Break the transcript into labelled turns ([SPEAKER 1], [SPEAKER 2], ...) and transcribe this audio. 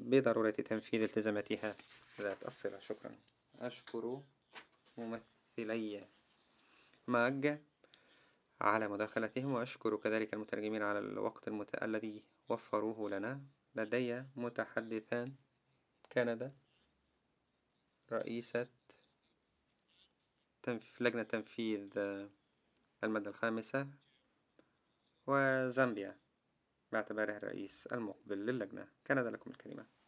[SPEAKER 1] بضرورة تنفيذ التزاماتها ذات الصلة. شكرا. أشكر ممثلي ماج على مداخلتهم، وأشكر كذلك المترجمين على الوقت الذي وفروه لنا. لدي متحدثان: كندا رئيسة لجنة تنفيذ المادة الخامسة، وزامبيا باعتباره الرئيس المقبل للجنة. كندا، لكم الكلمة.